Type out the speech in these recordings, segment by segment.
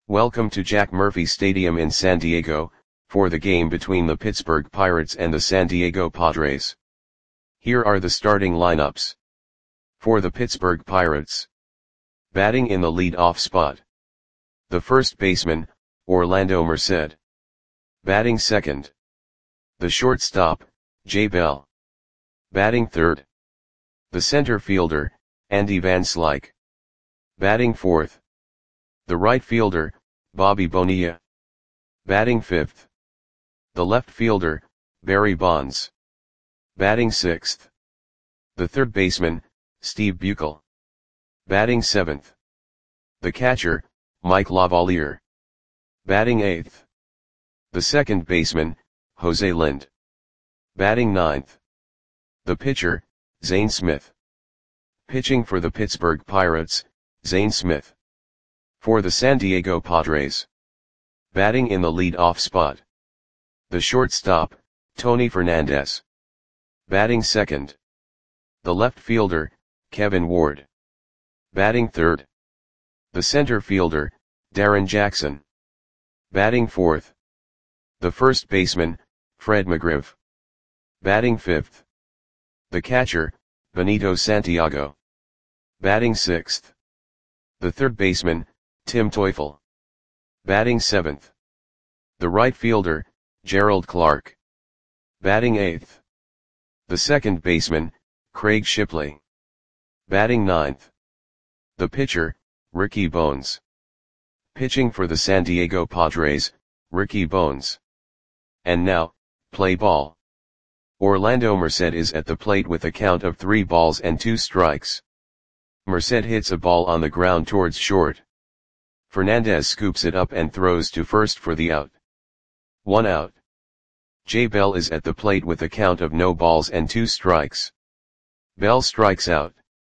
Welcome to Jack Murphy Stadium in San Diego, for the game between the Pittsburgh Pirates and the San Diego Padres. Here are the starting lineups. For the Pittsburgh Pirates. Batting in the lead-off spot. The first baseman, Orlando Merced. Batting second. The shortstop, Jay Bell. Batting third. The center fielder, Andy Van Slyke. Batting fourth. The right fielder, Bobby Bonilla. Batting fifth. The left fielder, Barry Bonds. Batting sixth. The third baseman, Steve Buechele. Batting seventh. The catcher, Mike Lavalier. Batting eighth. The second baseman, Jose Lind. Batting ninth. The pitcher, Zane Smith. Pitching for the Pittsburgh Pirates, Zane Smith. For the San Diego Padres. Batting in the lead-off spot. The shortstop, Tony Fernandez. Batting second. The left fielder, Kevin Ward. Batting third. The center fielder, Darrin Jackson. Batting fourth. The first baseman, Fred McGriff. Batting fifth. The catcher, Benito Santiago. Batting sixth. The third baseman, Tim Teufel. Batting seventh. The right fielder, Gerald Clark. Batting eighth. The second baseman, Craig Shipley. Batting ninth. The pitcher, Ricky Bones. Pitching for the San Diego Padres, Ricky Bones. And now, play ball. Orlando Merced is at the plate with a count of 3 balls and 2 strikes. Merced hits a ball on the ground towards short. Fernandez scoops it up and throws to first for the out. 1 out. Jay Bell is at the plate with a count of no balls and 2 strikes. Bell strikes out.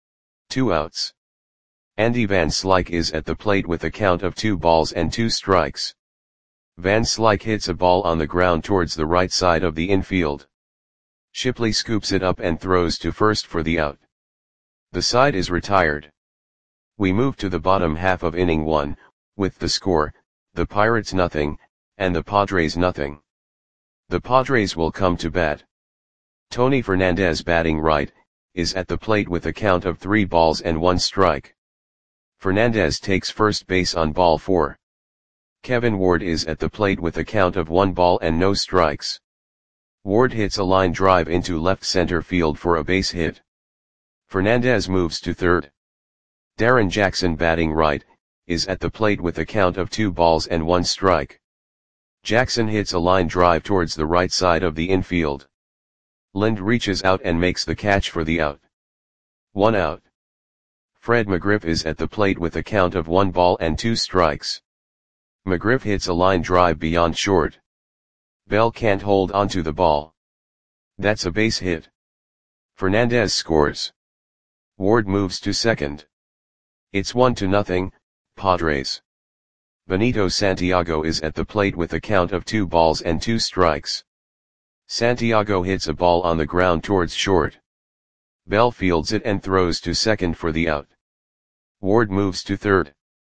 2 outs. Andy Van Slyke is at the plate with a count of 2 balls and 2 strikes. Van Slyke hits a ball on the ground towards the right side of the infield. Shipley scoops it up and throws to first for the out. The side is retired. We move to the bottom half of inning 1, with the score, the Pirates nothing, and the Padres nothing. The Padres will come to bat. Tony Fernandez batting right, is at the plate with a count of 3 balls and 1 strike. Fernandez takes first base on ball 4. Kevin Ward is at the plate with a count of 1 ball and no strikes. Ward hits a line drive into left center field for a base hit. Fernandez moves to third. Darrin Jackson batting right, is at the plate with a count of 2 balls and 1 strike. Jackson hits a line drive towards the right side of the infield. Lind reaches out and makes the catch for the out. 1 out. Fred McGriff is at the plate with a count of 1 ball and 2 strikes. McGriff hits a line drive beyond short. Bell can't hold onto the ball. That's a base hit. Fernandez scores. Ward moves to second. It's 1-0, Padres. Benito Santiago is at the plate with a count of 2 balls and 2 strikes. Santiago hits a ball on the ground towards short. Bell fields it and throws to second for the out. Ward moves to third.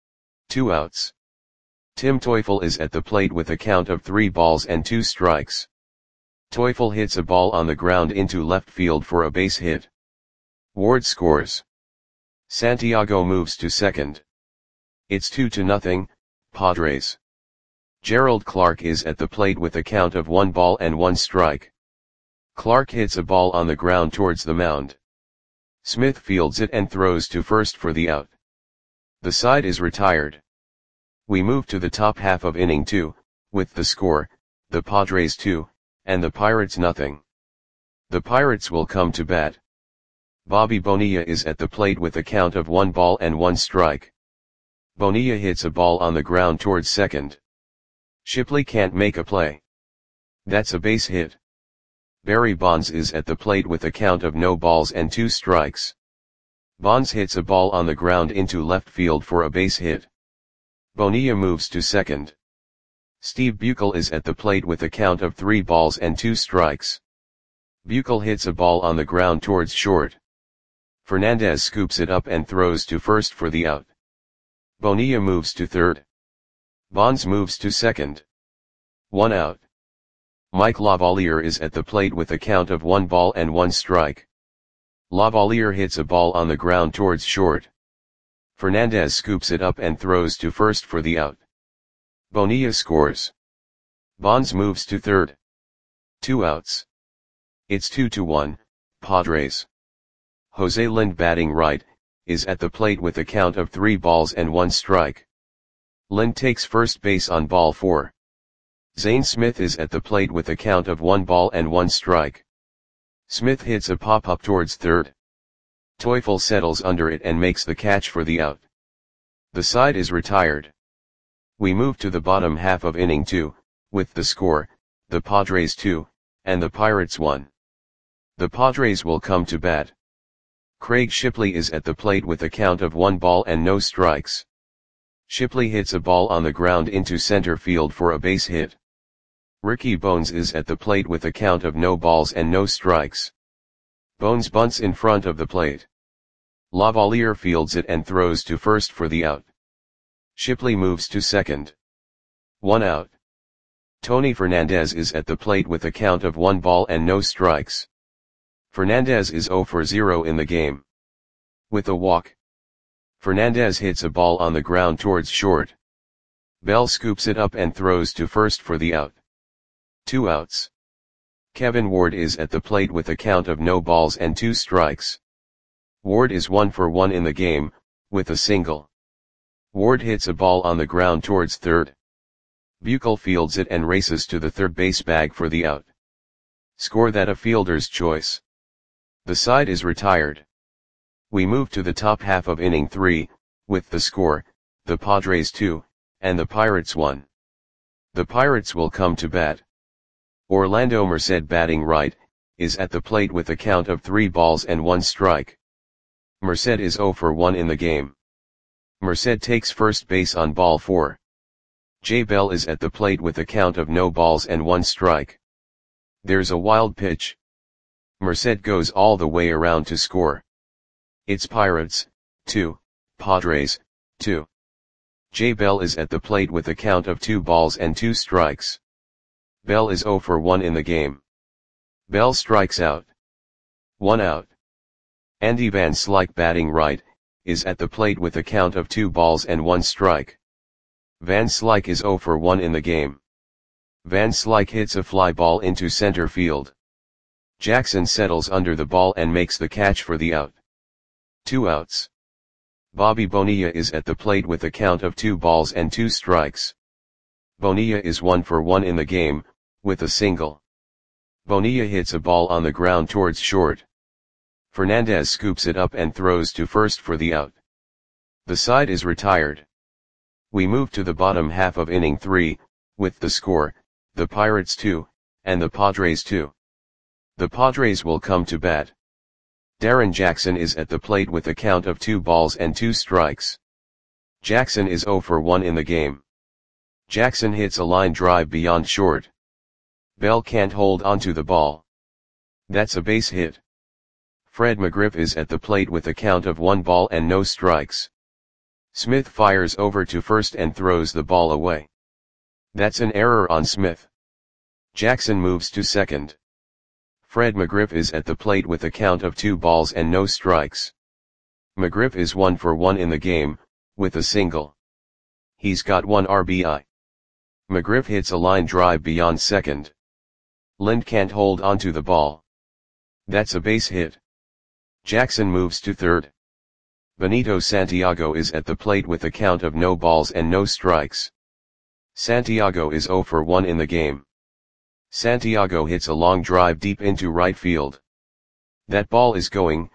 2 outs. Tim Teufel is at the plate with a count of 3 balls and 2 strikes. Teufel hits a ball on the ground into left field for a base hit. Ward scores. Santiago moves to second. It's 2-0, Padres. Gerald Clark is at the plate with a count of 1 ball and 1 strike. Clark hits a ball on the ground towards the mound. Smith fields it and throws to first for the out. The side is retired. We move to the top half of inning 2, with the score, the Padres 2, and the Pirates nothing. The Pirates will come to bat. Bobby Bonilla is at the plate with a count of 1 ball and 1 strike. Bonilla hits a ball on the ground towards second. Shipley can't make a play. That's a base hit. Barry Bonds is at the plate with a count of no balls and 2 strikes. Bonds hits a ball on the ground into left field for a base hit. Bonilla moves to second. Steve Buechele is at the plate with a count of 3 balls and 2 strikes. Buechele hits a ball on the ground towards short. Fernandez scoops it up and throws to first for the out. Bonilla moves to third. Bonds moves to second. 1 out. Mike Lavalier is at the plate with a count of 1 ball and 1 strike. Lavalier hits a ball on the ground towards short. Fernandez scoops it up and throws to first for the out. Bonilla scores. Bonds moves to third. 2 outs. It's 2-1, Padres. Jose Lind, batting right, is at the plate with a count of 3 balls and 1 strike. Lind takes first base on ball 4. Zane Smith is at the plate with a count of 1 ball and 1 strike. Smith hits a pop-up towards third. Teufel settles under it and makes the catch for the out. The side is retired. We move to the bottom half of inning 2, with the score, the Padres 2, and the Pirates 1. The Padres will come to bat. Craig Shipley is at the plate with a count of 1 ball and no strikes. Shipley hits a ball on the ground into center field for a base hit. Ricky Bones is at the plate with a count of no balls and no strikes. Bones bunts in front of the plate. Lavalier fields it and throws to first for the out. Shipley moves to second. 1 out. Tony Fernandez is at the plate with a count of 1 ball and no strikes. Fernandez is 0 for 0 in the game. With a walk, Fernandez hits a ball on the ground towards short. Bell scoops it up and throws to first for the out. 2 outs. Kevin Ward is at the plate with a count of no balls and 2 strikes. Ward is 1 for 1 in the game, with a single. Ward hits a ball on the ground towards third. Buechel fields it and races to the third base bag for the out. Score that a fielder's choice. The side is retired. We move to the top half of inning 3, with the score, the Padres 2, and the Pirates 1. The Pirates will come to bat. Orlando Merced, batting right, is at the plate with a count of 3 balls and 1 strike. Merced is 0 for 1 in the game. Merced takes first base on ball 4. Jay Bell is at the plate with a count of no balls and 1 strike. There's a wild pitch. Merced goes all the way around to score. It's Pirates 2, Padres 2. Jay Bell is at the plate with a count of 2 balls and 2 strikes. Bell is 0 for 1 in the game. Bell strikes out. 1 out. Andy Van Slyke, batting right, is at the plate with a count of 2 balls and 1 strike. Van Slyke is 0 for 1 in the game. Van Slyke hits a fly ball into center field. Jackson settles under the ball and makes the catch for the out. 2 outs. Bobby Bonilla is at the plate with a count of 2 balls and 2 strikes. Bonilla is 1 for 1 in the game, with a single. Bonilla hits a ball on the ground towards short. Fernandez scoops it up and throws to first for the out. The side is retired. We move to the bottom half of inning 3, with the score, the Pirates 2, and the Padres 2. The Padres will come to bat. Darren Jackson is at the plate with a count of 2 balls and 2 strikes. Jackson is 0 for 1 in the game. Jackson hits a line drive beyond short. Bell can't hold onto the ball. That's a base hit. Fred McGriff is at the plate with a count of 1 ball and no strikes. Smith fires over to first and throws the ball away. That's an error on Smith. Jackson moves to second. Fred McGriff is at the plate with a count of 2 balls and no strikes. McGriff is 1 for 1 in the game, with a single. He's got 1 RBI. McGriff hits a line drive beyond second. Lind can't hold onto the ball. That's a base hit. Jackson moves to third. Benito Santiago is at the plate with a count of no balls and no strikes. Santiago is 0 for 1 in the game. Santiago hits a long drive deep into right field. That ball is gone.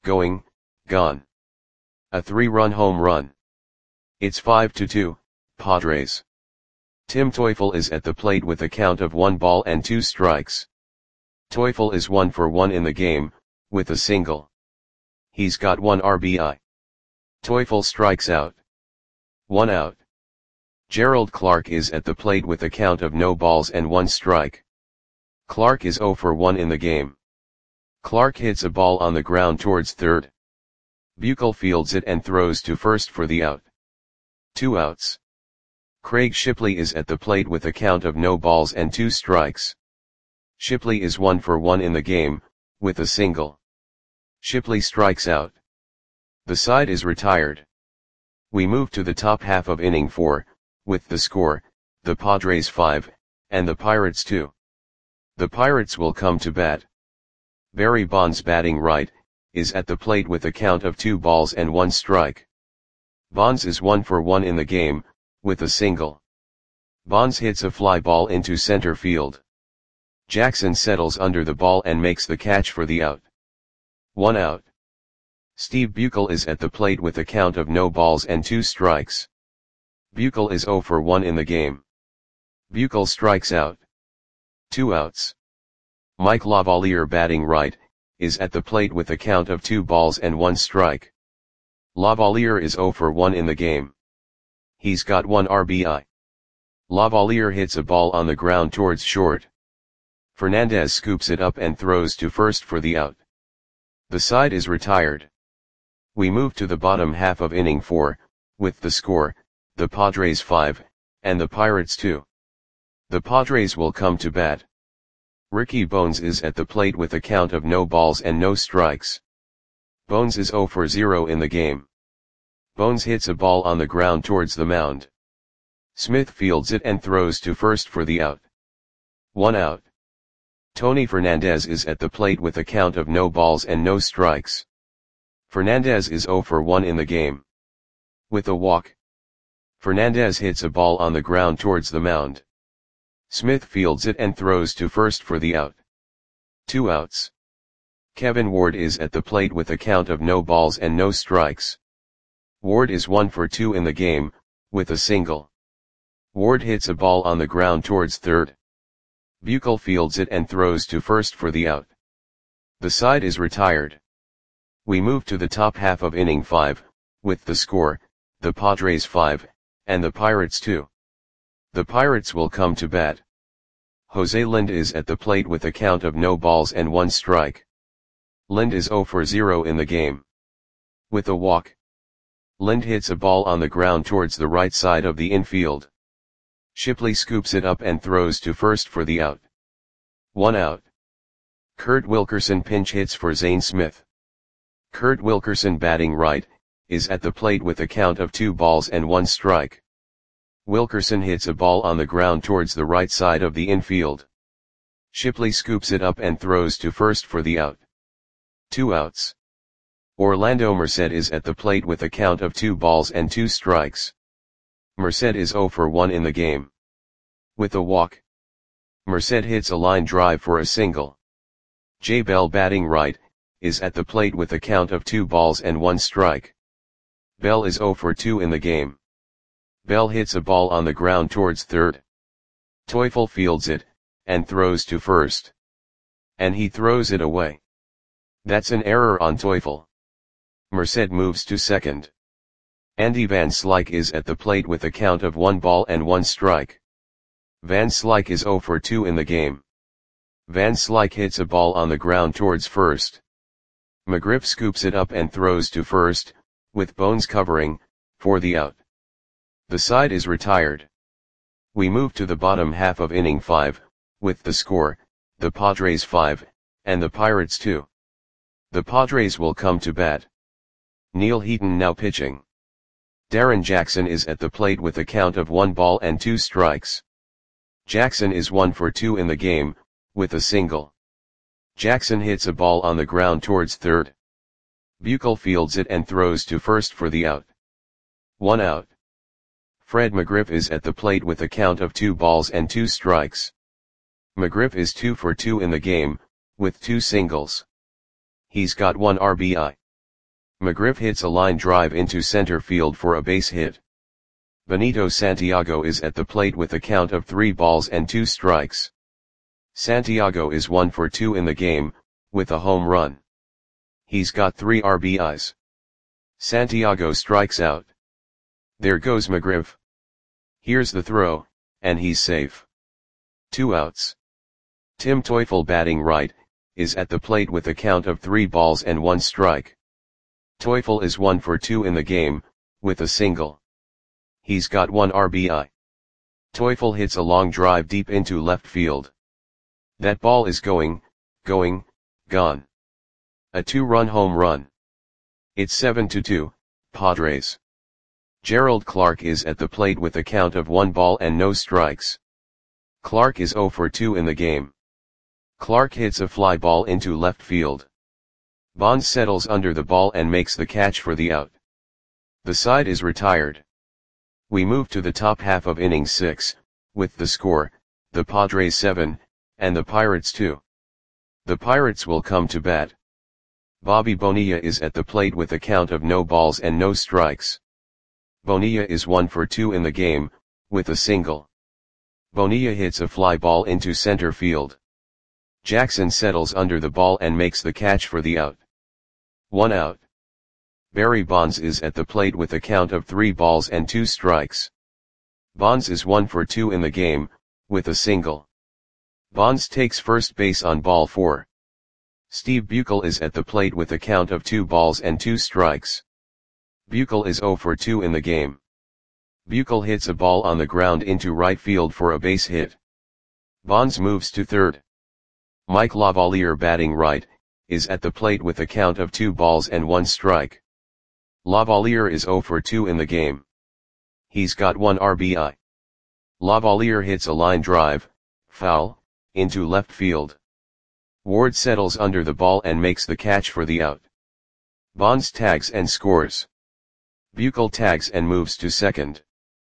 A 3-run home run. It's 5-2, Padres. Tim Teufel is at the plate with a count of 1 ball and 2 strikes. Teufel is 1 for 1 in the game, with a single. He's got 1 RBI. Teufel strikes out. 1 out. Gerald Clark is at the plate with a count of no balls and 1 strike. Clark is 0 for 1 in the game. Clark hits a ball on the ground towards third. Buechel fields it and throws to first for the out. 2 outs. Craig Shipley is at the plate with a count of no balls and 2 strikes. Shipley is 1 for 1 in the game, with a single. Shipley strikes out. The side is retired. We move to the top half of inning 4, with the score, the Padres 5, and the Pirates 2. The Pirates will come to bat. Barry Bonds, batting right, is at the plate with a count of 2 balls and 1 strike. Bonds is 1 for 1 in the game, with a single. Bonds hits a fly ball into center field. Jackson settles under the ball and makes the catch for the out. 1 out. Steve Buechele is at the plate with a count of no balls and 2 strikes. Buechele is 0 for 1 in the game. Buechele strikes out. 2 outs. Mike Lavalier, batting right, is at the plate with a count of 2 balls and 1 strike. Lavalier is 0 for 1 in the game. He's got 1 RBI. Lavalier hits a ball on the ground towards short. Fernandez scoops it up and throws to first for the out. The side is retired. We move to the bottom half of inning 4, with the score, the Padres 5, and the Pirates 2. The Padres will come to bat. Ricky Bones is at the plate with a count of no balls and no strikes. Bones is 0 for 0 in the game. Bones hits a ball on the ground towards the mound. Smith fields it and throws to first for the out. 1 out. Tony Fernandez is at the plate with a count of no balls and no strikes. Fernandez is 0 for 1 in the game. With a walk. Fernandez hits a ball on the ground towards the mound. Smith fields it and throws to first for the out. 2 outs. Kevin Ward is at the plate with a count of no balls and no strikes. Ward is 1 for 2 in the game, with a single. Ward hits a ball on the ground towards third. Buechele fields it and throws to first for the out. The side is retired. We move to the top half of inning 5, with the score, the Padres 5, and the Pirates 2. The Pirates will come to bat. Jose Lind is at the plate with a count of no balls and 1 strike. Lind is 0 for 0 in the game. With a walk. Lind hits a ball on the ground towards the right side of the infield. Shipley scoops it up and throws to first for the out. 1 out. Kurt Wilkerson pinch hits for Zane Smith. Kurt Wilkerson, batting right, is at the plate with a count of 2 balls and 1 strike. Wilkerson hits a ball on the ground towards the right side of the infield. Shipley scoops it up and throws to first for the out. 2 outs. Orlando Merced is at the plate with a count of 2 balls and 2 strikes. Merced is 0 for 1 in the game. With a walk. Merced hits a line drive for a single. Jay Bell, batting right, is at the plate with a count of 2 balls and 1 strike. Bell is 0 for 2 in the game. Bell hits a ball on the ground towards third. Teufel fields it, and throws to first. And he throws it away. That's an error on Teufel. Merced moves to second. Andy Van Slyke is at the plate with a count of 1 ball and 1 strike. Van Slyke is 0 for 2 in the game. Van Slyke hits a ball on the ground towards first. McGriff scoops it up and throws to first, with Bones covering, for the out. The side is retired. We move to the bottom half of inning 5, with the score, the Padres 5, and the Pirates 2. The Padres will come to bat. Neil Heaton now pitching. Darren Jackson is at the plate with a count of 1 ball and 2 strikes. Jackson is 1 for 2 in the game, with a single. Jackson hits a ball on the ground towards third. Buechele fields it and throws to first for the out. 1 out. Fred McGriff is at the plate with a count of 2 balls and 2 strikes. McGriff is 2 for 2 in the game, with 2 singles. He's got 1 RBI. McGriff hits a line drive into center field for a base hit. Benito Santiago is at the plate with a count of 3 balls and 2 strikes. Santiago is 1 for 2 in the game, with a home run. He's got 3 RBIs. Santiago strikes out. There goes McGriff. Here's the throw, and he's safe. 2 outs. Tim Teufel, batting right, is at the plate with a count of 3 balls and 1 strike. Teufel is 1 for 2 in the game, with a single. He's got 1 RBI. Teufel hits a long drive deep into left field. That ball is gone. A 2-run home run. It's 7-2, Padres. Gerald Clark is at the plate with a count of 1 ball and no strikes. Clark is 0 for 2 in the game. Clark hits a fly ball into left field. Bonds settles under the ball and makes the catch for the out. The side is retired. We move to the top half of inning 6, with the score, the Padres 7, and the Pirates 2. The Pirates will come to bat. Bobby Bonilla is at the plate with a count of no balls and no strikes. Bonilla is 1 for 2 in the game, with a single. Bonilla hits a fly ball into center field. Jackson settles under the ball and makes the catch for the out. 1 out. Barry Bonds is at the plate with a count of 3 balls and 2 strikes. Bonds is 1 for 2 in the game, with a single. Bonds takes first base on ball 4. Steve Buechele is at the plate with a count of 2 balls and 2 strikes. Buechele is 0 for 2 in the game. Buechele hits a ball on the ground into right field for a base hit. Bonds moves to third. Mike Lavalier, batting right, is at the plate with a count of 2 balls and 1 strike. Lavalier is 0 for 2 in the game. He's got 1 RBI. Lavalier hits a line drive, foul, into left field. Ward settles under the ball and makes the catch for the out. Bonds tags and scores. Buechele tags and moves to second.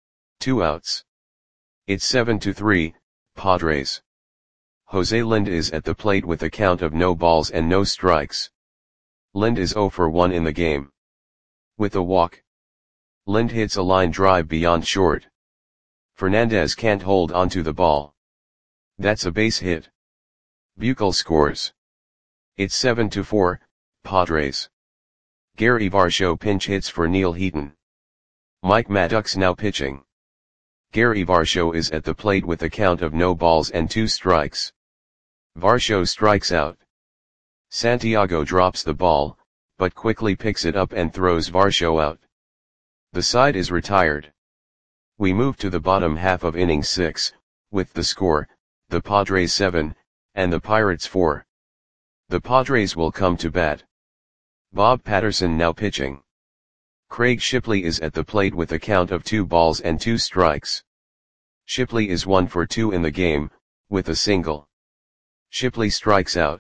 2 outs. It's 7-3, Padres. Jose Lind is at the plate with a count of no balls and no strikes. Lind is 0 for 1 in the game. With a walk. Lind hits a line drive beyond short. Fernandez can't hold onto the ball. That's a base hit. Buechele scores. It's 7-4, Padres. Gary Varsho pinch hits for Neil Heaton. Mike Maddox now pitching. Gary Varsho is at the plate with a count of no balls and 2 strikes. Varsho strikes out. Santiago drops the ball, but quickly picks it up and throws Varsho out. The side is retired. We move to the bottom half of inning 6, with the score, the Padres 7, and the Pirates 4. The Padres will come to bat. Bob Patterson now pitching. Craig Shipley is at the plate with a count of 2 balls and 2 strikes. Shipley is 1 for 2 in the game, with a single. Shipley strikes out.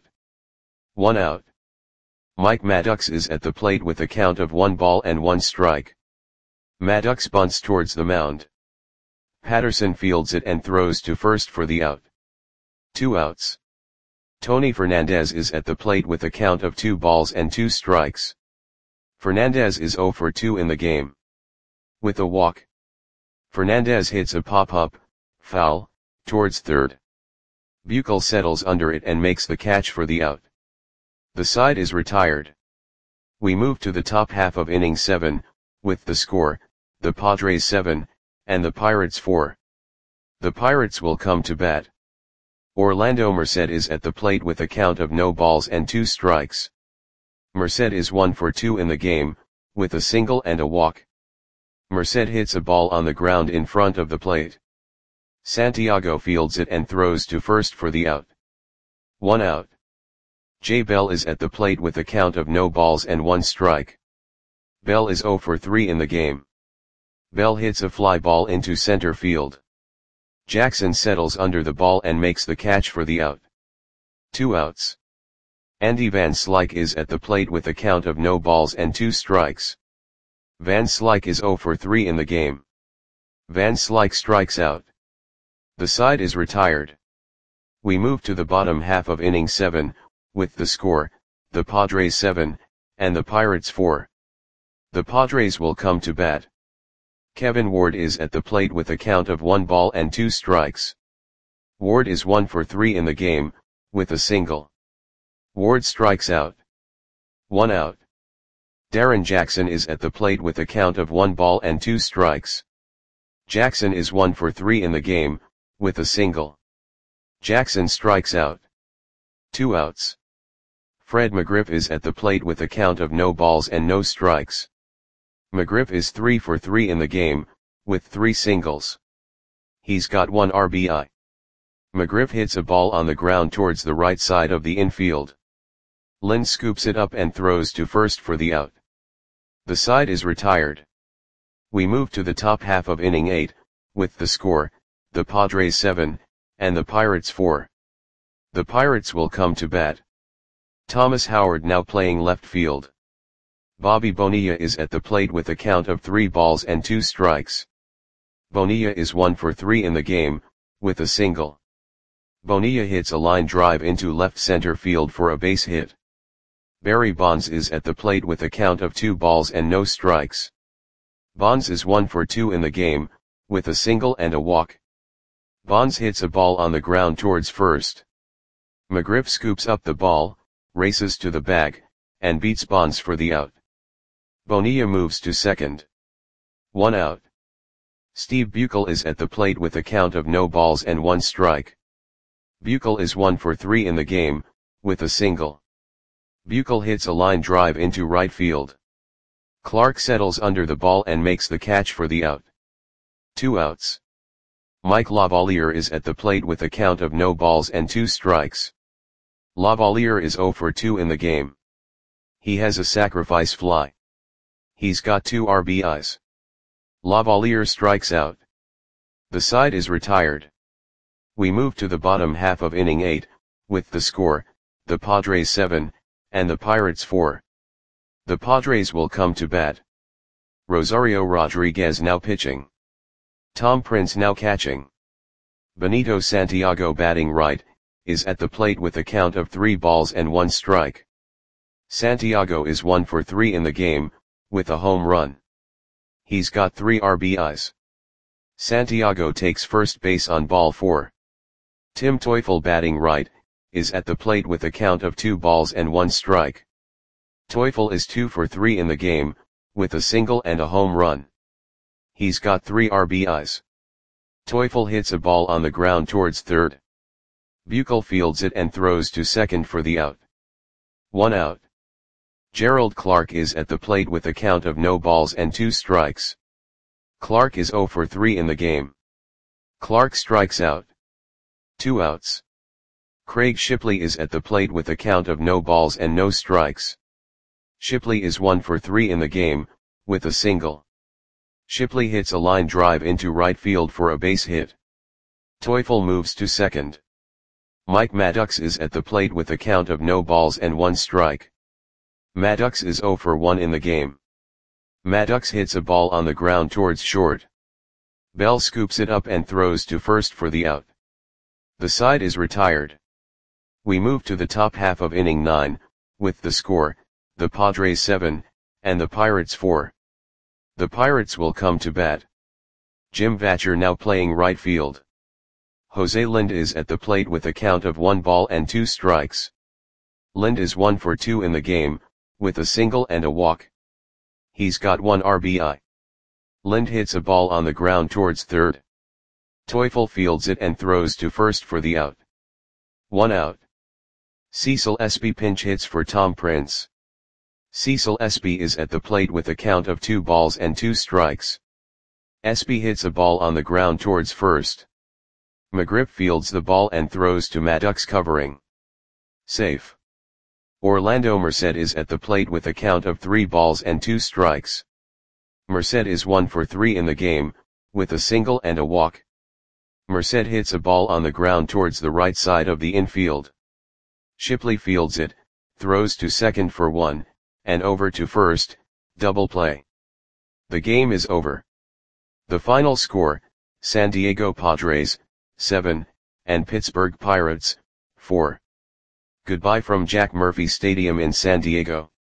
1 out. Mike Maddox is at the plate with a count of 1 ball and 1 strike. Maddox bunts towards the mound. Patterson fields it and throws to first for the out. 2 outs. Tony Fernandez is at the plate with a count of 2 balls and 2 strikes. Fernandez is 0 for 2 in the game. With a walk. Fernandez hits a pop-up, foul, towards third. Buechele settles under it and makes the catch for the out. The side is retired. We move to the top half of inning 7, with the score, the Padres 7, and the Pirates 4. The Pirates will come to bat. Orlando Merced is at the plate with a count of no balls and 2 strikes. Merced is 1 for 2 in the game, with a single and a walk. Merced hits a ball on the ground in front of the plate. Santiago fields it and throws to first for the out. 1 out. Jay Bell is at the plate with a count of no balls and 1 strike. Bell is 0 for 3 in the game. Bell hits a fly ball into center field. Jackson settles under the ball and makes the catch for the out. 2 outs. Andy Van Slyke is at the plate with a count of no balls and 2 strikes. Van Slyke is 0 for 3 in the game. Van Slyke strikes out. The side is retired. We move to the bottom half of inning 7, with the score, the Padres 7, and the Pirates 4. The Padres will come to bat. Kevin Ward is at the plate with a count of 1 ball and 2 strikes. Ward is 1 for 3 in the game, with a single. Ward strikes out. 1 out. Darren Jackson is at the plate with a count of 1 ball and 2 strikes. Jackson is 1 for 3 in the game, with a single. Jackson strikes out. 2 outs. Fred McGriff is at the plate with a count of no balls and no strikes. McGriff is 3 for 3 in the game, with 3 singles. He's got 1 RBI. McGriff hits a ball on the ground towards the right side of the infield. Lind scoops it up and throws to first for the out. The side is retired. We move to the top half of inning 8, with the score, the Padres 7, and the Pirates 4. The Pirates will come to bat. Thomas Howard now playing left field. Bobby Bonilla is at the plate with a count of 3 balls and 2 strikes. Bonilla is 1 for 3 in the game, with a single. Bonilla hits a line drive into left center field for a base hit. Barry Bonds is at the plate with a count of 2 balls and no strikes. Bonds is 1 for 2 in the game, with a single and a walk. Bonds hits a ball on the ground towards first. McGriff scoops up the ball, races to the bag, and beats Bonds for the out. Bonilla moves to second. 1 out. Steve Buechel is at the plate with a count of no balls and 1 strike. Buechel is 1 for 3 in the game, with a single. Buechel hits a line drive into right field. Clark settles under the ball and makes the catch for the out. 2 outs. Mike Lavalier is at the plate with a count of no balls and 2 strikes. Lavalier is 0 for 2 in the game. He has a sacrifice fly. He's got 2 RBIs. Lavalier strikes out. The side is retired. We move to the bottom half of inning 8, with the score, the Padres 7, and the Pirates 4. The Padres will come to bat. Rosario Rodriguez now pitching. Tom Prince now catching. Benito Santiago batting right, is at the plate with a count of 3 balls and 1 strike. Santiago is 1 for 3 in the game, with a home run. He's got 3 RBIs. Santiago takes first base on ball 4. Tim Teufel batting right, is at the plate with a count of 2 balls and 1 strike. Teufel is 2 for 3 in the game, with a single and a home run. He's got 3 RBIs. Teufel hits a ball on the ground towards third. Buechel fields it and throws to second for the out. 1 out. Gerald Clark is at the plate with a count of no balls and 2 strikes. Clark is 0 for 3 in the game. Clark strikes out. 2 outs. Craig Shipley is at the plate with a count of no balls and no strikes. Shipley is 1 for 3 in the game, with a single. Shipley hits a line drive into right field for a base hit. Teufel moves to second. Mike Maddox is at the plate with a count of no balls and 1 strike. Maddox is 0 for 1 in the game. Maddox hits a ball on the ground towards short. Bell scoops it up and throws to first for the out. The side is retired. We move to the top half of inning 9, with the score, the Padres 7, and the Pirates 4. The Pirates will come to bat. Jim Vatcher now playing right field. Jose Lind is at the plate with a count of 1 ball and 2 strikes. Lind is 1 for 2 in the game, with a single and a walk. He's got 1 RBI. Lind hits a ball on the ground towards third. Teufel fields it and throws to first for the out. 1 out. Cecil Espy pinch hits for Tom Prince. Cecil Espy is at the plate with a count of 2 balls and 2 strikes. Espy hits a ball on the ground towards first. McGriff fields the ball and throws to Maddox covering. Safe. Orlando Merced is at the plate with a count of 3 balls and 2 strikes. Merced is 1 for 3 in the game, with a single and a walk. Merced hits a ball on the ground towards the right side of the infield. Shipley fields it, throws to second for 1, and over to first, double play. The game is over. The final score, San Diego Padres, 7, and Pittsburgh Pirates, 4. Goodbye from Jack Murphy Stadium in San Diego.